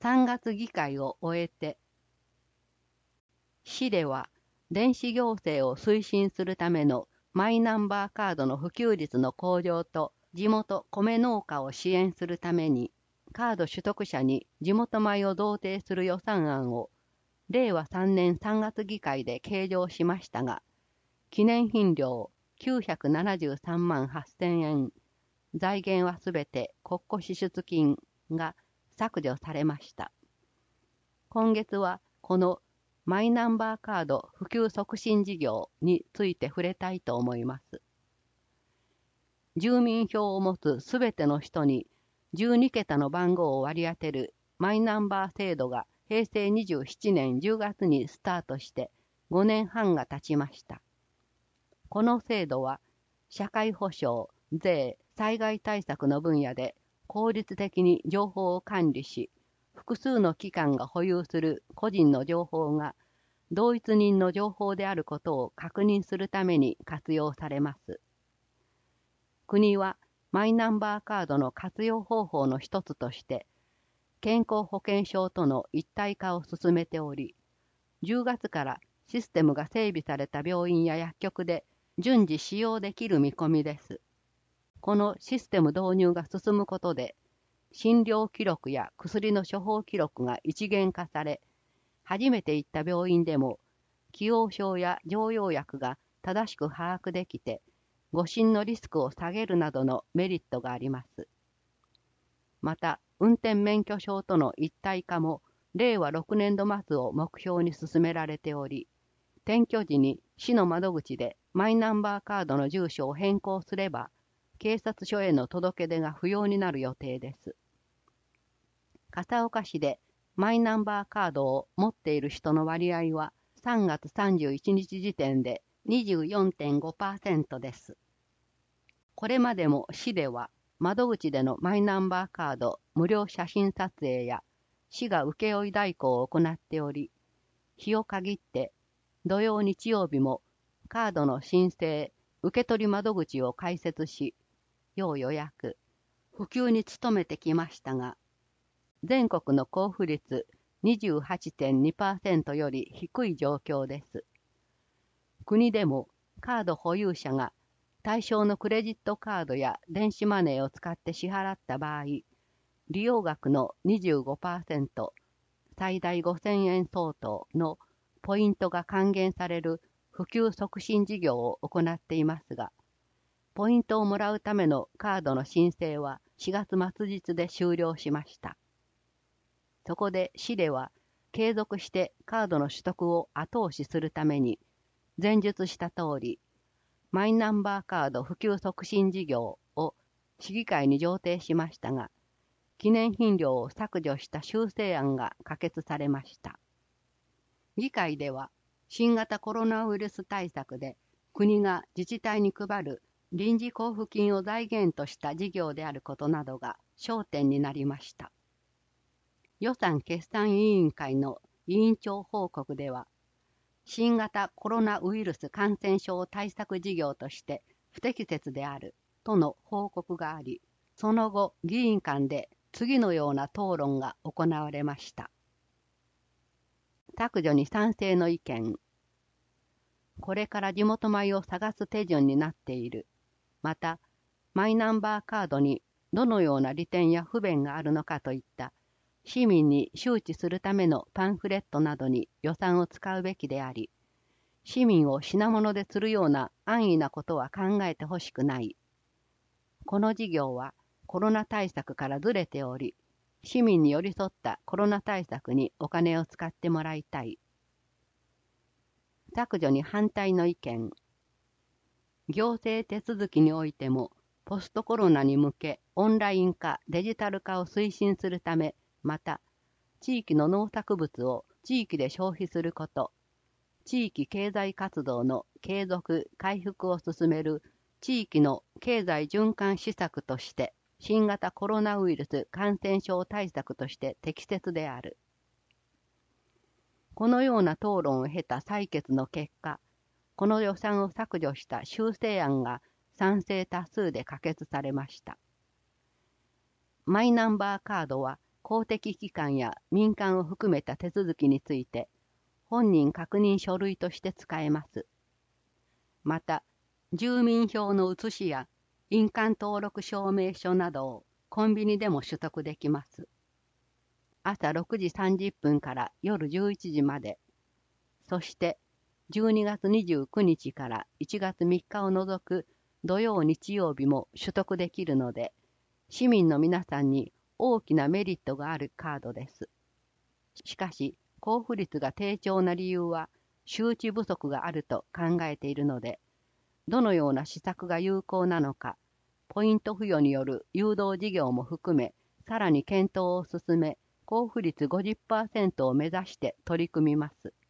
3月議会を終えて、市では電子行政を推進するためのマイナンバーカードの普及率の向上と地元米農家を支援するためにカード取得者に地元米を贈呈する予算案を令和3年3月議会で計上しましたが、記念品料973万8000円、財源はすべて国庫支出金が削除されました。今月はこのマイナンバーカード普及促進事業について触れたいと思います。住民票を持つすべての人に12桁の番号を割り当てるマイナンバー制度が平成27年10月にスタートして5年半が経ちました。この制度は社会保障、税、災害対策の分野で効率的に情報を管理し、複数の機関が保有する個人の情報が同一人の情報であることを確認するために活用されます。国はマイナンバーカードの活用方法の一つとして、健康保険証との一体化を進めており、10月からシステムが整備された病院や薬局で順次使用できる見込みです。このシステム導入が進むことで、診療記録や薬の処方記録が一元化され、初めて行った病院でも、既往症や常用薬が正しく把握できて、誤診のリスクを下げるなどのメリットがあります。また、運転免許証との一体化も、令和6年度末を目標に進められており、転居時に市の窓口でマイナンバーカードの住所を変更すれば、警察署への届け出が不要になる予定です。笠岡市でマイナンバーカードを持っている人の割合は3月31日時点で 24.5% です。これまでも市では窓口でのマイナンバーカード無料写真撮影や市が請負代行を行っており、日を限って土曜日曜日もカードの申請、受取窓口を開設し、要予約、普及に努めてきましたが、全国の交付率 28.2% より低い状況です。国でもカード保有者が対象のクレジットカードや電子マネーを使って支払った場合、利用額の 25%、最大5000円相当のポイントが還元される普及促進事業を行っていますが、ポイントをもらうためのカードの申請は4月末日で終了しました。そこで市では継続してカードの取得を後押しするために、前述した通り、マイナンバーカード普及促進事業を市議会に上呈しましたが、記念品料を削除した修正案が可決されました。議会では新型コロナウイルス対策で国が自治体に配る臨時交付金を財源とした事業であることなどが焦点になりました。予算決算委員会の委員長報告では、新型コロナウイルス感染症対策事業として不適切であるとの報告があり、その後議員間で次のような討論が行われました。削除に賛成の意見。これから地元米を探す手順になっている。また、マイナンバーカードにどのような利点や不便があるのかといった市民に周知するためのパンフレットなどに予算を使うべきであり、市民を品物で釣るような安易なことは考えてほしくない。この事業はコロナ対策からずれており、市民に寄り添ったコロナ対策にお金を使ってもらいたい。削除に反対の意見。行政手続きにおいても、ポストコロナに向けオンライン化、デジタル化を推進するため、また、地域の農作物を地域で消費すること、地域経済活動の継続、回復を進める地域の経済循環施策として、新型コロナウイルス感染症対策として適切である。このような討論を経た採決の結果、この予算を削除した修正案が賛成多数で可決されました。マイナンバーカードは公的機関や民間を含めた手続きについて、本人確認書類として使えます。また、住民票の写しや印鑑登録証明書などをコンビニでも取得できます。朝6時30分から夜11時まで、そして12月29日から1月3日を除く土曜日曜日も取得できるので、市民の皆さんに大きなメリットがあるカードです。しかし、交付率が低調な理由は周知不足があると考えているので、どのような施策が有効なのか、ポイント付与による誘導事業も含め、さらに検討を進め、交付率 50% を目指して取り組みます。